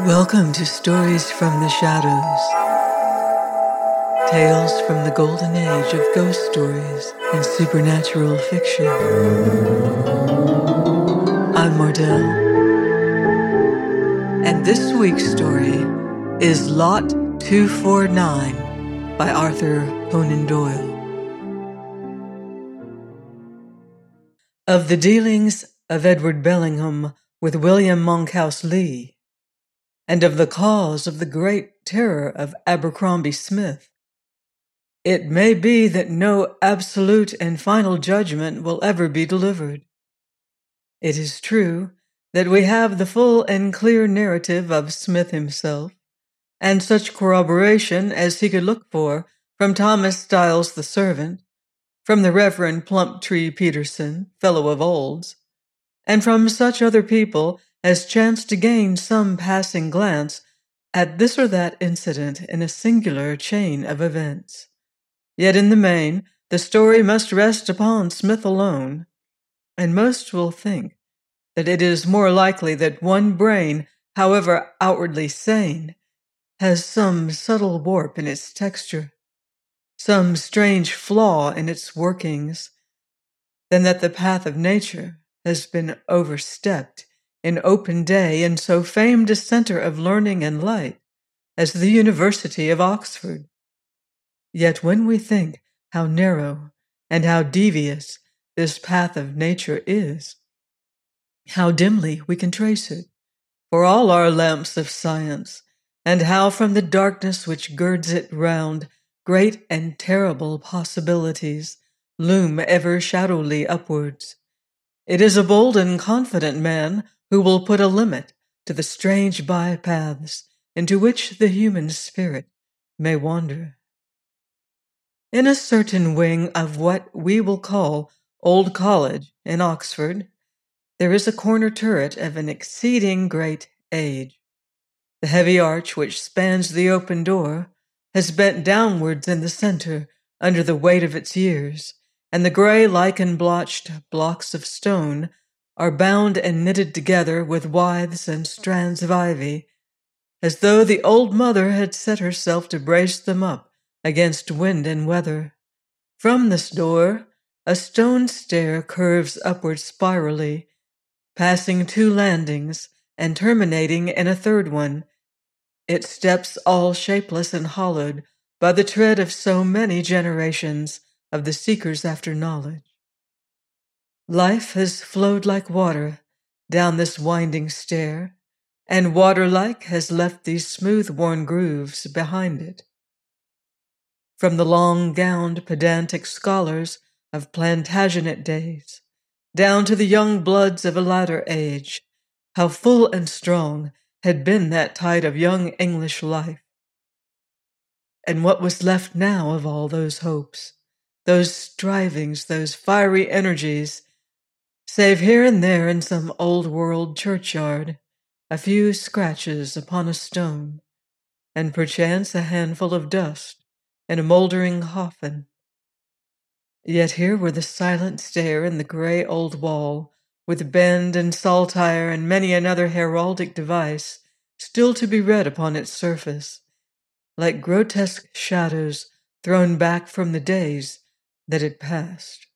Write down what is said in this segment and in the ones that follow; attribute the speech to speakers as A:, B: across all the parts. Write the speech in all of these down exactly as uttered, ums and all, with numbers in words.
A: Welcome to Stories from the Shadows, tales from the golden age of ghost stories and supernatural fiction. I'm Mardell, and this week's story is Lot two forty-nine by Arthur Conan Doyle. Of the dealings of Edward Bellingham with William Monkhouse Lee, and of the cause of the great terror of Abercrombie Smith, it may be that no absolute and final judgment will ever be delivered. It is true that we have the full and clear narrative of Smith himself, and such corroboration as he could look for from Thomas Styles the servant, from the Reverend Plumptree Peterson, fellow of Olds, and from such other people as chanced to gain some passing glance at this or that incident in a singular chain of events. Yet in the main, the story must rest upon Smith alone, and most will think that it is more likely that one brain, however outwardly sane, has some subtle warp in its texture, some strange flaw in its workings, than that the path of nature has been overstepped in open day in so famed a centre of learning and light as the University of Oxford. Yet when we think how narrow and how devious this path of nature is, how dimly we can trace it, for all our lamps of science, and how from the darkness which girds it round, great and terrible possibilities loom ever shadowly upwards, it is a bold and confident man who will put a limit to the strange bypaths into which the human spirit may wander. In a certain wing of what we will call Old College in Oxford, there is a corner turret of an exceeding great age. The heavy arch which spans the open door has bent downwards in the centre under the weight of its years, and the grey lichen-blotched blocks of stone are bound and knitted together with withes and strands of ivy, as though the old mother had set herself to brace them up against wind and weather. From this door, a stone stair curves upward spirally, passing two landings and terminating in a third one, its steps all shapeless and hollowed by the tread of so many generations of the seekers after knowledge. Life has flowed like water down this winding stair, and water-like has left these smooth-worn grooves behind it. From the long-gowned pedantic scholars of Plantagenet days, down to the young bloods of a latter age, how full and strong had been that tide of young English life. And what was left now of all those hopes, those strivings, those fiery energies, save here and there in some old-world churchyard, a few scratches upon a stone, and perchance a handful of dust in a mouldering coffin. Yet here were the silent stair and the grey old wall, with bend and saltire and many another heraldic device still to be read upon its surface, like grotesque shadows thrown back from the days that had passed.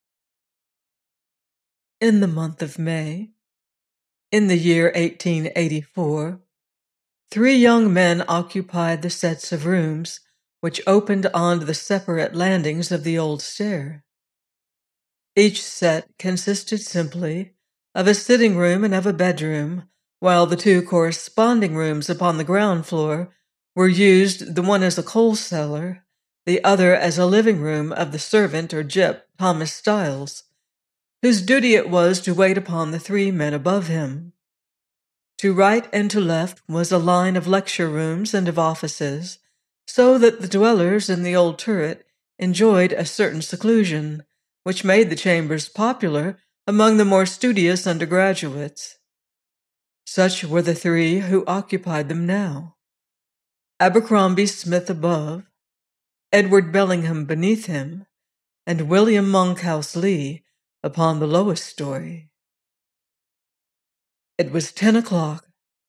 A: In the month of May, in the year eighteen eighty-four, three young men occupied the sets of rooms which opened onto the separate landings of the old stair. Each set consisted simply of a sitting room and of a bedroom, while the two corresponding rooms upon the ground floor were used, the one as a coal cellar, the other as a living room of the servant or gyp Thomas Styles, whose duty it was to wait upon the three men above him. To right and to left was a line of lecture rooms and of offices, so that the dwellers in the old turret enjoyed a certain seclusion, which made the chambers popular among the more studious undergraduates. Such were the three who occupied them now: Abercrombie Smith above, Edward Bellingham beneath him, and William Monkhouse Lee upon the lowest story. It was ten o'clock,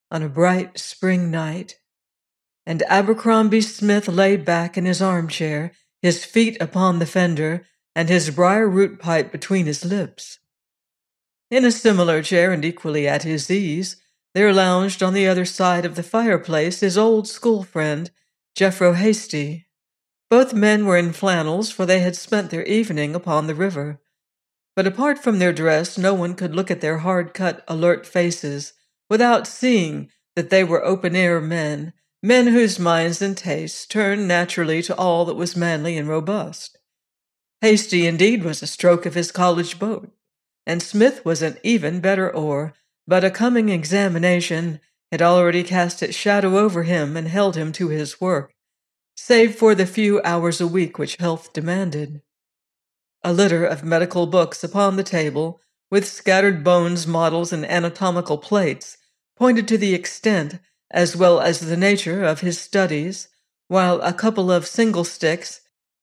A: on a bright spring night, and Abercrombie Smith lay back in his armchair, his feet upon the fender, and his briar-root pipe between his lips. In a similar chair, and equally at his ease, there lounged on the other side of the fireplace his old school friend, Jethro Hasty. Both men were in flannels, for they had spent their evening upon the river. But apart from their dress, no one could look at their hard-cut, alert faces without seeing that they were open-air men, men whose minds and tastes turned naturally to all that was manly and robust. Hasty, indeed, was a stroke of his college boat, and Smith was an even better oar, but a coming examination had already cast its shadow over him and held him to his work, save for the few hours a week which health demanded. A litter of medical books upon the table, with scattered bones, models, and anatomical plates, pointed to the extent as well as the nature of his studies, while a couple of single sticks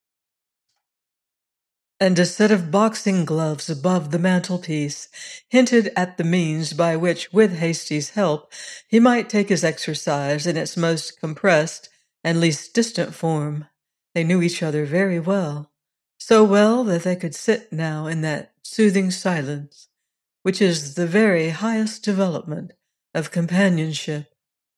A: and a set of boxing gloves above the mantelpiece hinted at the means by which, with Hasty's help, he might take his exercise in its most compressed and least distant form. They knew each other very well, so well that they could sit now in that soothing silence, which is the very highest development of companionship.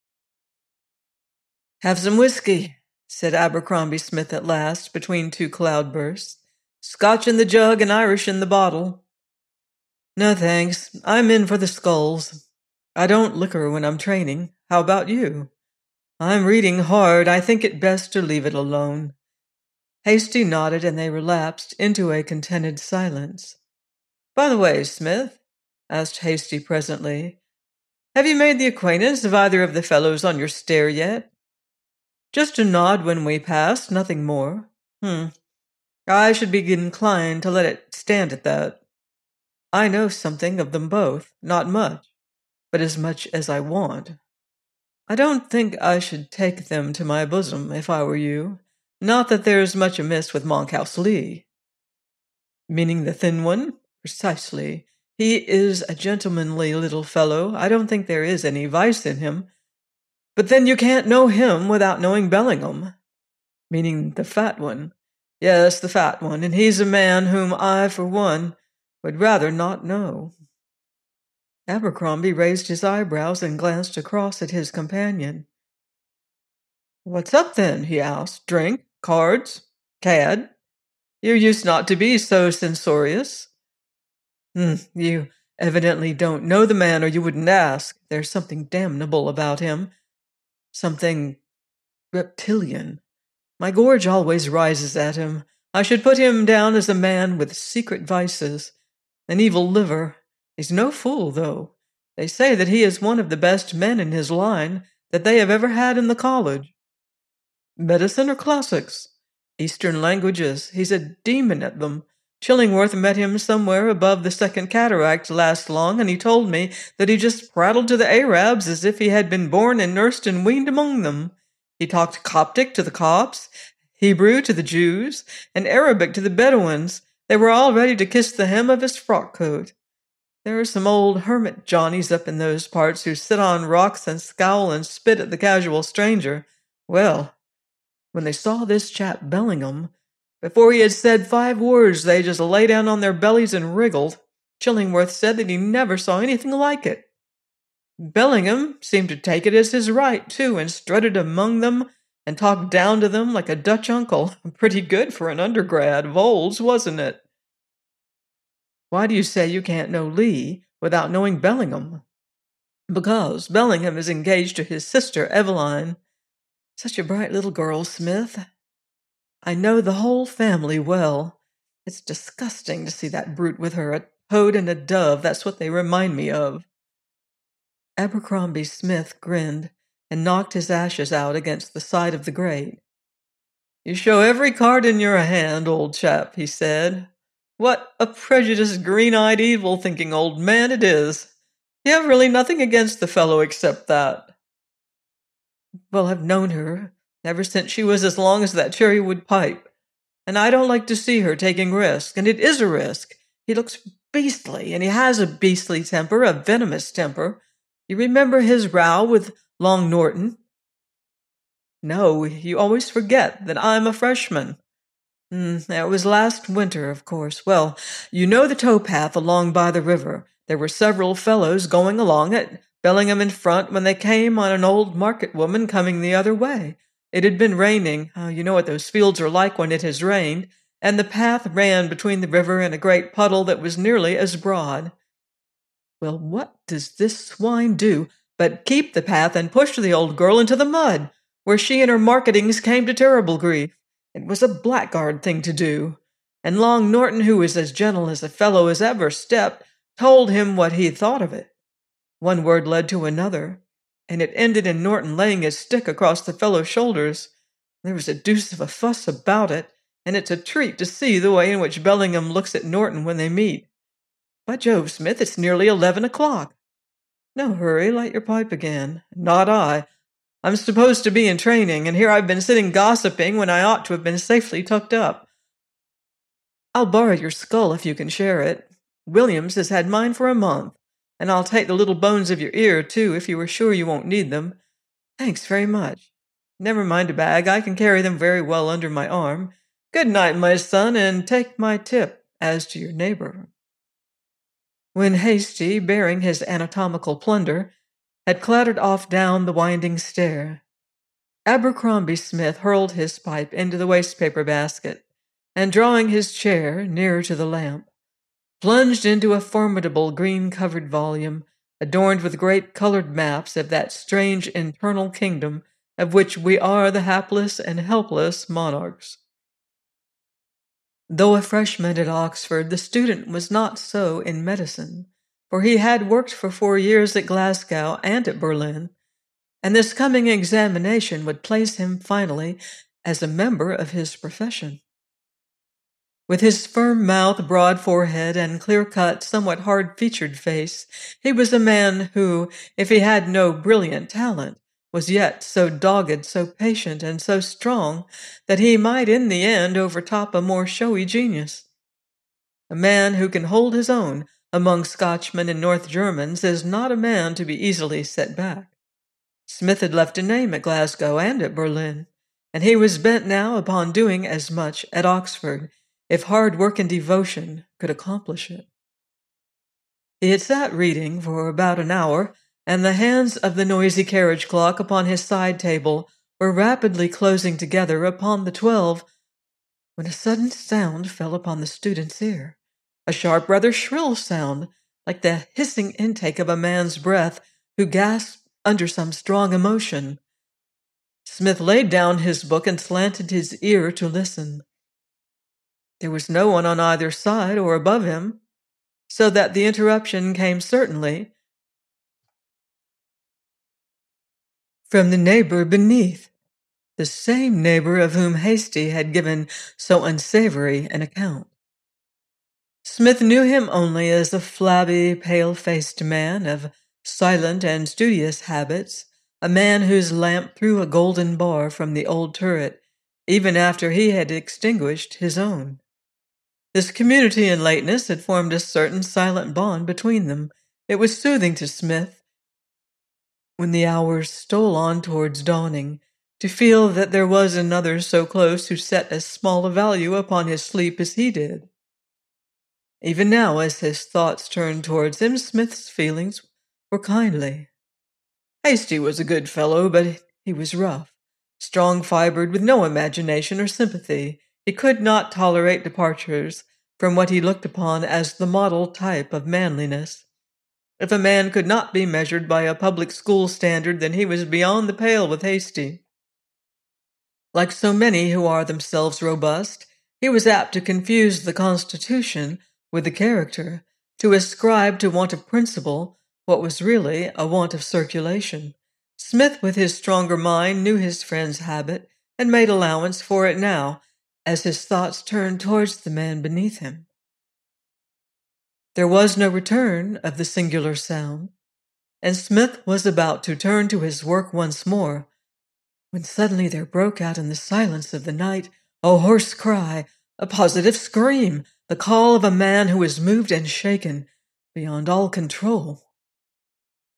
A: "Have some whiskey," said Abercrombie Smith at last, between two cloudbursts. "Scotch in the jug and Irish in the bottle." "No, thanks. I'm in for the skulls. I don't liquor when I'm training. How about you?" "I'm reading hard. I think it best to leave it alone." Hasty nodded, and they relapsed into a contented silence. "By the way, Smith," asked Hasty presently, "have you made the acquaintance of either of the fellows on your stair yet?" "Just a nod when we passed, nothing more." "Hmm. I should be inclined to let it stand at that. I know something of them both, not much, but as much as I want. I don't think I should take them to my bosom if I were you. Not that there's much amiss with Monkhouse Lee." "Meaning the thin one?" "Precisely. He is a gentlemanly little fellow. I don't think there is any vice in him. But then you can't know him without knowing Bellingham." "Meaning the fat one?" "Yes, the fat one, and he's a man whom I, for one, would rather not know." Abercrombie raised his eyebrows and glanced across at his companion. "What's up, then?" he asked. "Drink? Cards? Cad? You used not to be so censorious." Hmm, "You evidently don't know the man, or you wouldn't ask. There's something damnable about him. Something reptilian. My gorge always rises at him. I should put him down as a man with secret vices. An evil liver. He's no fool, though. They say that he is one of the best men in his line that they have ever had in the college." "Medicine or classics?" "Eastern languages. He's a demon at them. Chillingworth met him somewhere above the Second Cataract last long, and he told me that he just prattled to the Arabs as if he had been born and nursed and weaned among them. He talked Coptic to the Copts, Hebrew to the Jews, and Arabic to the Bedouins. They were all ready to kiss the hem of his frock-coat. There are some old hermit Johnnies up in those parts who sit on rocks and scowl and spit at the casual stranger. Well, when they saw this chap Bellingham, before he had said five words, they just lay down on their bellies and wriggled. Chillingworth said that he never saw anything like it. Bellingham seemed to take it as his right, too, and strutted among them and talked down to them like a Dutch uncle. Pretty good for an undergrad of Olds, wasn't it?" "Why do you say you can't know Lee without knowing Bellingham?" "Because Bellingham is engaged to his sister, Eveline. Such a bright little girl, Smith. I know the whole family well. It's disgusting to see that brute with her, a toad and a dove. That's what they remind me of." Abercrombie Smith grinned and knocked his ashes out against the side of the grate. "You show every card in your hand, old chap," he said. "What a prejudiced, green-eyed, evil-thinking old man it is. You have really nothing against the fellow except that." "Well, I've known her ever since she was as long as that cherrywood pipe, and I don't like to see her taking risk, and it is a risk. He looks beastly, and he has a beastly temper, a venomous temper. You remember his row with Long Norton?" "No, you always forget that I'm a freshman." Mm, that was last winter, of course. Well, you know the towpath along by the river. There were several fellows going along it, Bellingham in front, when they came on an old market woman coming the other way. It had been raining. Oh, you know what those fields are like when it has rained. And the path ran between the river and a great puddle that was nearly as broad. Well, what does this swine do but keep the path and push the old girl into the mud, where she and her marketings came to terrible grief. It was a blackguard thing to do. And Long Norton, who was as gentle as a fellow as ever stepped, told him what he thought of it. One word led to another, and it ended in Norton laying his stick across the fellow's shoulders. There was a deuce of a fuss about it, and it's a treat to see the way in which Bellingham looks at Norton when they meet. By Jove, Smith, it's nearly eleven o'clock. No hurry, light your pipe again. Not I. I'm supposed to be in training, and here I've been sitting gossiping when I ought to have been safely tucked up. I'll borrow your skull if you can share it. Williams has had mine for a month, and I'll take the little bones of your ear, too, if you are sure you won't need them. Thanks very much. Never mind a bag, I can carry them very well under my arm. Good night, my son, and take my tip as to your neighbor. When Hasty, bearing his anatomical plunder, had clattered off down the winding stair, Abercrombie Smith hurled his pipe into the waste-paper basket, and drawing his chair nearer to the lamp, plunged into a formidable green-covered volume adorned with great colored maps of that strange internal kingdom of which we are the hapless and helpless monarchs. Though a freshman at Oxford, the student was not so in medicine, for he had worked for four years at Glasgow and at Berlin, and this coming examination would place him finally as a member of his profession. With his firm mouth, broad forehead, and clear-cut, somewhat hard-featured face, he was a man who, if he had no brilliant talent, was yet so dogged, so patient, and so strong that he might in the end overtop a more showy genius. A man who can hold his own among Scotchmen and North Germans is not a man to be easily set back. Smith had left a name at Glasgow and at Berlin, and he was bent now upon doing as much at Oxford, if hard work and devotion could accomplish it. He had sat reading for about an hour, and the hands of the noisy carriage clock upon his side table were rapidly closing together upon the twelve, when a sudden sound fell upon the student's ear, a sharp, rather shrill sound, like the hissing intake of a man's breath who gasped under some strong emotion. Smith laid down his book and slanted his ear to listen. There was no one on either side or above him, so that the interruption came certainly from the neighbor beneath, the same neighbor of whom Hasty had given so unsavory an account. Smith knew him only as a flabby, pale-faced man of silent and studious habits, a man whose lamp threw a golden bar from the old turret, even after he had extinguished his own. This community in lateness had formed a certain silent bond between them. It was soothing to Smith, when the hours stole on towards dawning, to feel that there was another so close who set as small a value upon his sleep as he did. Even now, as his thoughts turned towards him, Smith's feelings were kindly. Hasty was a good fellow, but he was rough, strong-fibred, with no imagination or sympathy. He could not tolerate departures from what he looked upon as the model type of manliness. If a man could not be measured by a public school standard, then he was beyond the pale with Hasty. Like so many who are themselves robust, he was apt to confuse the constitution with the character, to ascribe to want of principle what was really a want of circulation. Smith, with his stronger mind, knew his friend's habit, and made allowance for it now, as his thoughts turned towards the man beneath him. There was no return of the singular sound, and Smith was about to turn to his work once more, when suddenly there broke out in the silence of the night a hoarse cry, a positive scream, the call of a man who is moved and shaken beyond all control.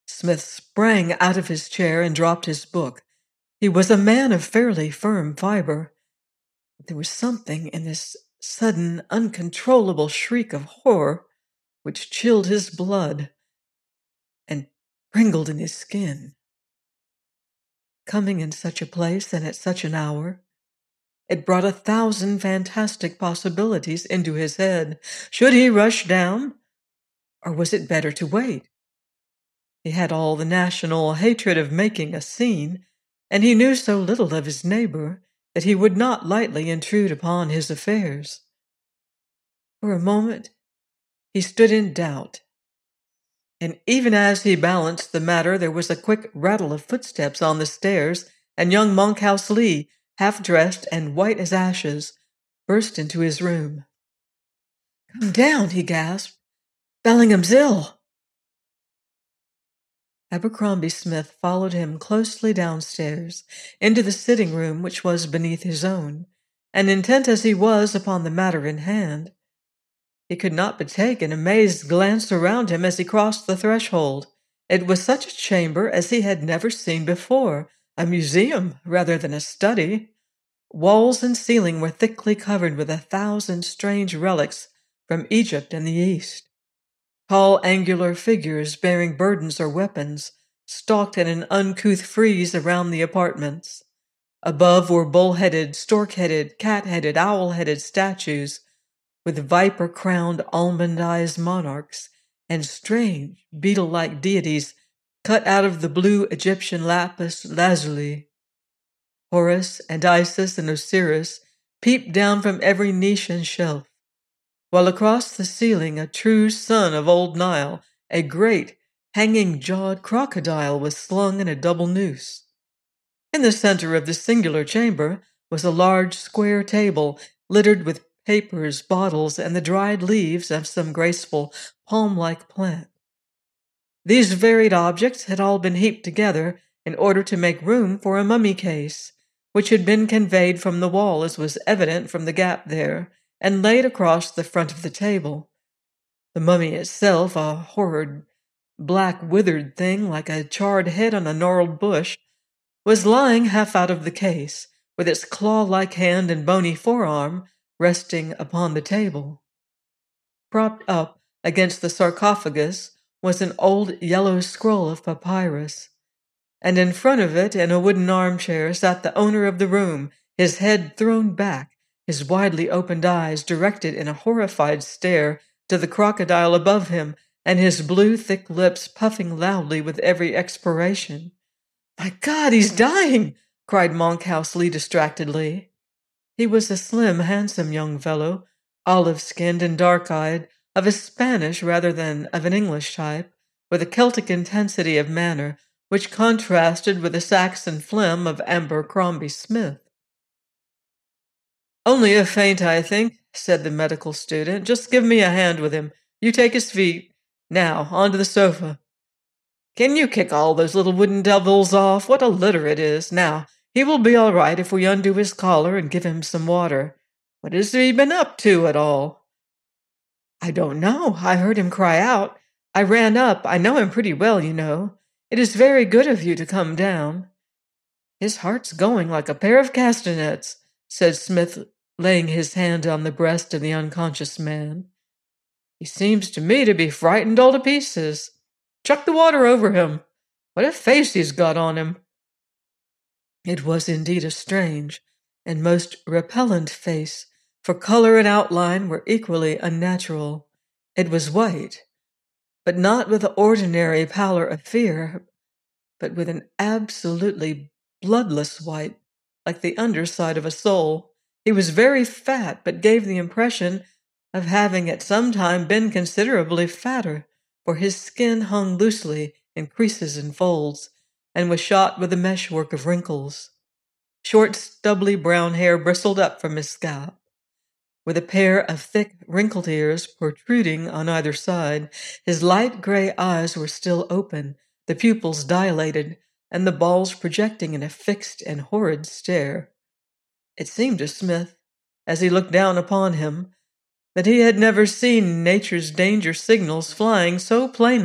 A: Smith sprang out of his chair and dropped his book. He was a man of fairly firm fiber. There was something in this sudden, uncontrollable shriek of horror which chilled his blood and pringled in his skin. Coming in such a place and at such an hour, it brought a thousand fantastic possibilities into his head. Should he rush down, or was it better to wait? He had all the national hatred of making a scene, and he knew so little of his neighbor that he would not lightly intrude upon his affairs. For a moment, he stood in doubt, and even as he balanced the matter, there was a quick rattle of footsteps on the stairs, and young Monkhouse Lee, half-dressed and white as ashes, burst into his room. "Come down," he gasped. "Bellingham's ill." Abercrombie Smith followed him closely downstairs into the sitting-room which was beneath his own, and intent as he was upon the matter in hand, he could not but take an amazed glance around him as he crossed the threshold. It was such a chamber as he had never seen before, a museum rather than a study. Walls and ceiling were thickly covered with a thousand strange relics from Egypt and the East. Tall, angular figures bearing burdens or weapons stalked in an uncouth frieze around the apartments. Above were bull-headed, stork-headed, cat-headed, owl-headed statues with viper-crowned, almond-eyed monarchs and strange, beetle-like deities cut out of the blue Egyptian lapis lazuli. Horus and Isis and Osiris peeped down from every niche and shelf, while across the ceiling a true son of old Nile, a great, hanging-jawed crocodile, was slung in a double noose. In the center of the singular chamber was a large square table littered with papers, bottles, and the dried leaves of some graceful palm-like plant. These varied objects had all been heaped together in order to make room for a mummy case, which had been conveyed from the wall, as was evident from the gap there, and laid across the front of the table. The mummy itself, a horrid, black, withered thing like a charred head on a gnarled bush, was lying half out of the case, with its claw-like hand and bony forearm resting upon the table. Propped up against the sarcophagus was an old yellow scroll of papyrus, and in front of it, in a wooden armchair, sat the owner of the room, his head thrown back, his widely opened eyes directed in a horrified stare to the crocodile above him, and his blue, thick lips puffing loudly with every expiration. "My God, he's dying!" cried Monkhouse Lee distractedly. He was a slim, handsome young fellow, olive-skinned and dark-eyed, of a Spanish rather than of an English type, with a Celtic intensity of manner which contrasted with the Saxon phlegm of Abercrombie Smith. "Only a faint, I think," said the medical student. "Just give me a hand with him. You take his feet. Now, onto the sofa. Can you kick all those little wooden devils off? What a litter it is. Now, he will be all right if we undo his collar and give him some water. What has he been up to at all?" "I don't know. I heard him cry out. I ran up. I know him pretty well, you know. It is very good of you to come down." "His heart's going like a pair of castanets," said Smith, laying his hand on the breast of the unconscious man. "He seems to me to be frightened all to pieces. Chuck the water over him. What a face he's got on him." It was indeed a strange and most repellent face, for color and outline were equally unnatural. It was white, but not with the ordinary pallor of fear, but with an absolutely bloodless white, like the underside of a sole. He was very fat, but gave the impression of having at some time been considerably fatter, for his skin hung loosely in creases and folds, and was shot with a meshwork of wrinkles. Short, stubbly brown hair bristled up from his scalp, with a pair of thick, wrinkled ears protruding on either side. His light gray eyes were still open, the pupils dilated, and the balls projecting in a fixed and horrid stare. It seemed to Smith, as he looked down upon him, that he had never seen nature's danger signals flying so plainly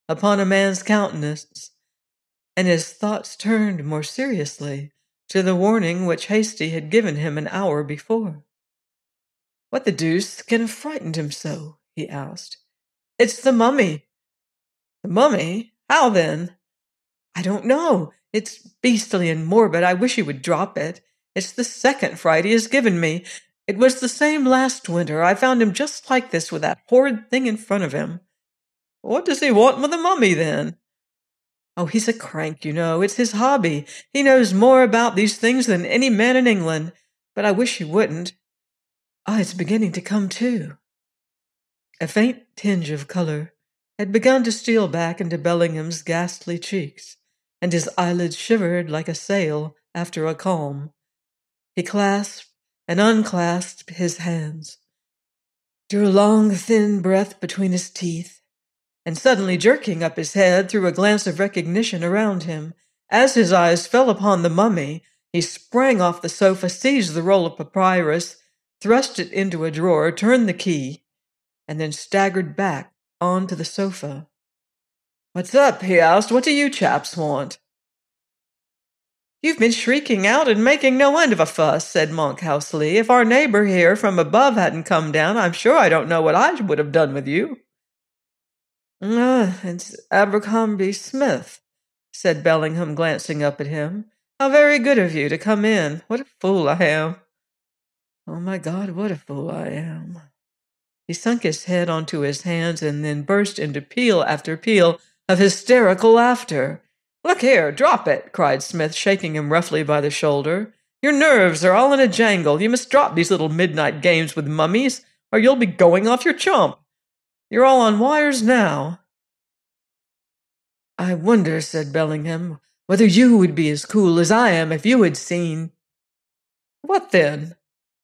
A: upon a man's countenance, and his thoughts turned more seriously to the warning which Hasty had given him an hour before. "What the deuce can have frightened him so?" he asked. "It's the mummy." "The mummy? How then?" "I don't know. It's beastly and morbid. I wish he would drop it. It's the second fright he has given me. It was the same last winter. I found him just like this with that horrid thing in front of him." "What does he want with the mummy, then?" "Oh, he's a crank, you know. It's his hobby. He knows more about these things than any man in England. But I wish he wouldn't. Ah, it's beginning to come too." A faint tinge of color had begun to steal back into Bellingham's ghastly cheeks, and his eyelids shivered like a sail after a calm. He clasped and unclasped his hands, drew a long, thin breath between his teeth, and suddenly jerking up his head, threw a glance of recognition around him. As his eyes fell upon the mummy, he sprang off the sofa, seized the roll of papyrus, thrust it into a drawer, turned the key, and then staggered back onto the sofa. "What's up?" he asked. "What do you chaps want?" "You've been shrieking out and making no end of a fuss," said Monkhouse Lee. "If our neighbor here from above hadn't come down, I'm sure I don't know what I would have done with you." "Ah, it's Abercrombie Smith," said Bellingham, glancing up at him. "How very good of you to come in. What a fool I am. Oh, my God, what a fool I am." He sunk his head onto his hands and then burst into peal after peal of hysterical laughter. "Look here, drop it," cried Smith, shaking him roughly by the shoulder. "Your nerves are all in a jangle. You must drop these little midnight games with mummies, or you'll be going off your chump. You're all on wires now." "I wonder," said Bellingham, "whether you would be as cool as I am if you had seen—" "What then?"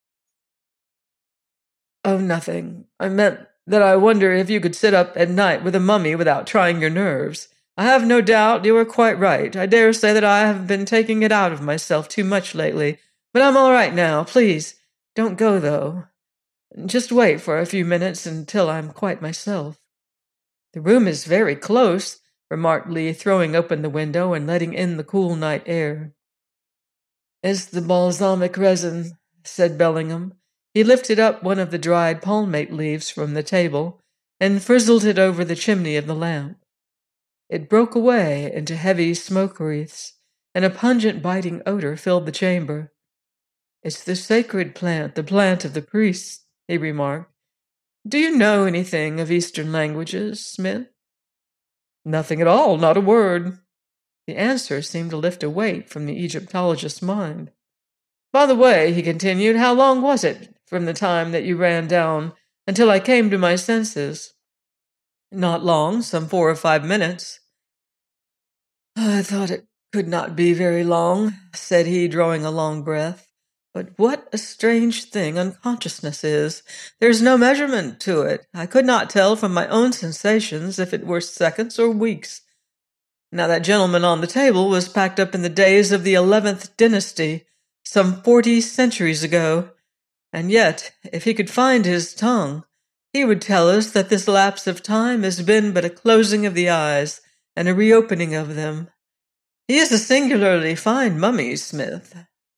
A: "Oh, nothing. I meant that I wonder if you could sit up at night with a mummy without trying your nerves. I have no doubt you are quite right. I dare say that I have been taking it out of myself too much lately, but I'm all right now. Please, don't go, though. Just wait for a few minutes until I'm quite myself." "The room is very close," remarked Lee, throwing open the window and letting in the cool night air. "It's the balsamic resin," said Bellingham. He lifted up one of the dried palmate leaves from the table and frizzled it over the chimney of the lamp. It broke away into heavy smoke wreaths, and a pungent biting odor filled the chamber. "It's the sacred plant, the plant of the priests," he remarked. "Do you know anything of Eastern languages, Smith?" "Nothing at all, not a word." The answer seemed to lift a weight from the Egyptologist's mind. "By the way," he continued, "how long was it from the time that you ran down until I came to my senses?" "Not long, some four or five minutes." "I thought it could not be very long," said he, drawing a long breath. "But what a strange thing unconsciousness is. There's no measurement to it. I could not tell from my own sensations if it were seconds or weeks. Now that gentleman on the table was packed up in the days of the eleventh dynasty, some forty centuries ago, and yet, if he could find his tongue, he would tell us that this lapse of time has been but a closing of the eyes and a reopening of them. He is a singularly fine mummy, Smith."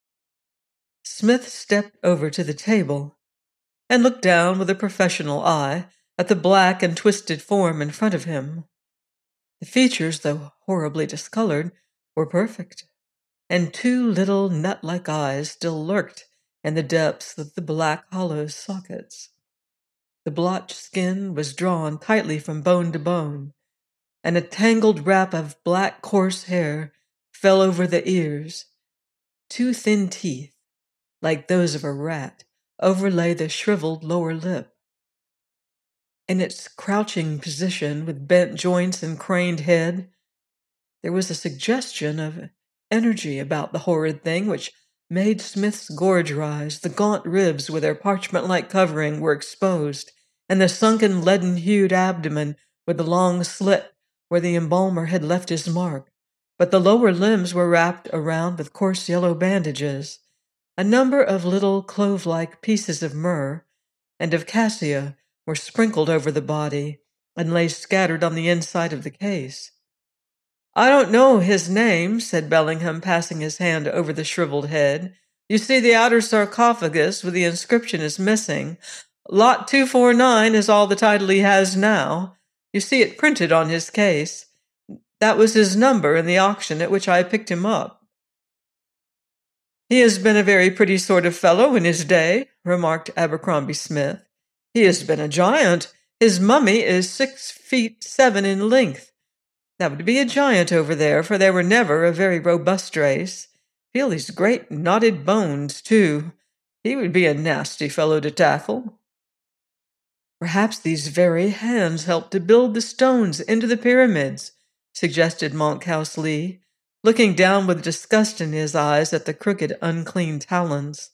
A: Smith stepped over to the table and looked down with a professional eye at the black and twisted form in front of him. The features, though horribly discolored, were perfect, and two little nut-like eyes still lurked in the depths of the black hollow sockets. The blotched skin was drawn tightly from bone to bone, and a tangled wrap of black coarse hair fell over the ears. Two thin teeth, like those of a rat, overlay the shriveled lower lip. In its crouching position, with bent joints and craned head, there was a suggestion of energy about the horrid thing which made Smith's gorge rise. The gaunt ribs with their parchment-like covering were exposed, and the sunken leaden-hued abdomen with the long slit where the embalmer had left his mark. But the lower limbs were wrapped around with coarse yellow bandages. A number of little clove-like pieces of myrrh and of cassia were sprinkled over the body, and lay scattered on the inside of the case. "I don't know his name," said Bellingham, passing his hand over the shriveled head. "You see, the outer sarcophagus with the inscription is missing. Lot two forty-nine is all the title he has now. You see it printed on his case. That was his number in the auction at which I picked him up." "He has been a very pretty sort of fellow in his day," remarked Abercrombie Smith. "He has been a giant. His mummy is six feet seven in length. That would be a giant over there, for they were never a very robust race. Feel these great knotted bones, too. He would be a nasty fellow to tackle." "Perhaps these very hands helped to build the stones into the pyramids," suggested Monkhouse Lee, looking down with disgust in his eyes at the crooked, unclean talons.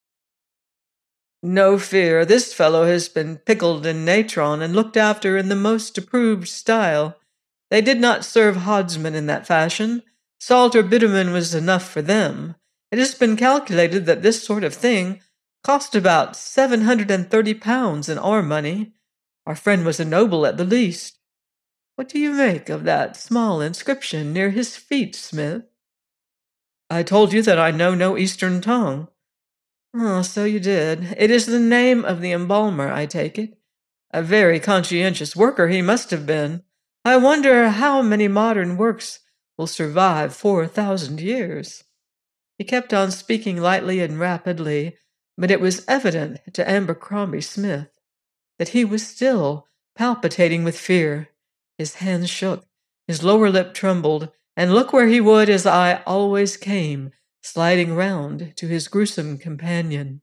A: "No fear, this fellow has been pickled in natron and looked after in the most approved style. They did not serve Hodgsman in that fashion. Salt or bitumen was enough for them. It has been calculated that this sort of thing cost about seven hundred and thirty pounds in our money. Our friend was a noble at the least. What do you make of that small inscription near his feet, Smith?" "I told you that I know no Eastern tongue." "Oh, so you did. It is the name of the embalmer, I take it. A very conscientious worker he must have been. I wonder how many modern works will survive four thousand years." He kept on speaking lightly and rapidly, but it was evident to Abercrombie Smith that he was still palpitating with fear. His hands shook, his lower lip trembled, and look where he would, his eye always came sliding round to his gruesome companion.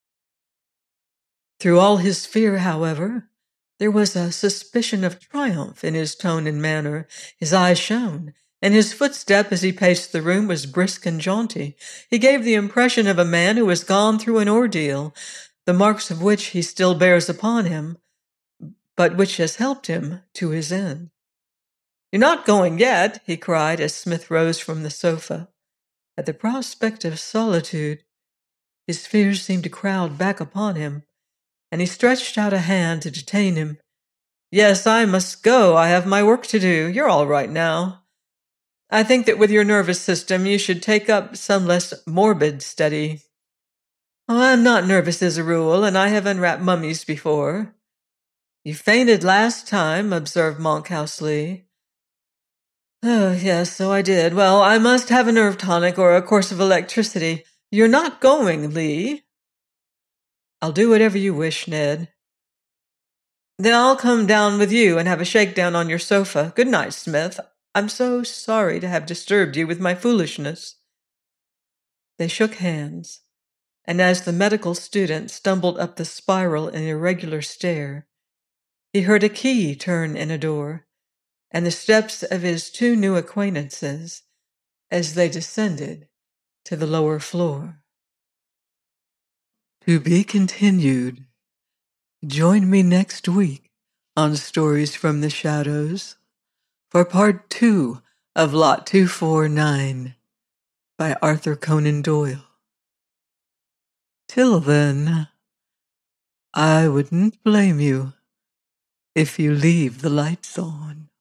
A: Through all his fear, however, there was a suspicion of triumph in his tone and manner. His eyes shone, and his footstep as he paced the room was brisk and jaunty. He gave the impression of a man who has gone through an ordeal, the marks of which he still bears upon him, but which has helped him to his end. "You're not going yet," he cried as Smith rose from the sofa. At the prospect of solitude, his fears seemed to crowd back upon him, and he stretched out a hand to detain him. "Yes, I must go. I have my work to do. You're all right now. I think that with your nervous system you should take up some less morbid study." "Oh, I'm not nervous as a rule, and I have unwrapped mummies before." "You fainted last time," observed Monkhouse Lee. "Oh, yes, so I did. Well, I must have a nerve tonic or a course of electricity. You're not going, Lee?" "I'll do whatever you wish, Ned." "Then I'll come down with you and have a shakedown on your sofa. Good night, Smith. I'm so sorry to have disturbed you with my foolishness." They shook hands, and as the medical student stumbled up the spiral and irregular stair, he heard a key turn in a door, and the steps of his two new acquaintances as they descended to the lower floor. To be continued. Join me next week on Stories from the Shadows for part two of Lot two forty-nine by Arthur Conan Doyle. Till then, I wouldn't blame you if you leave the lights on.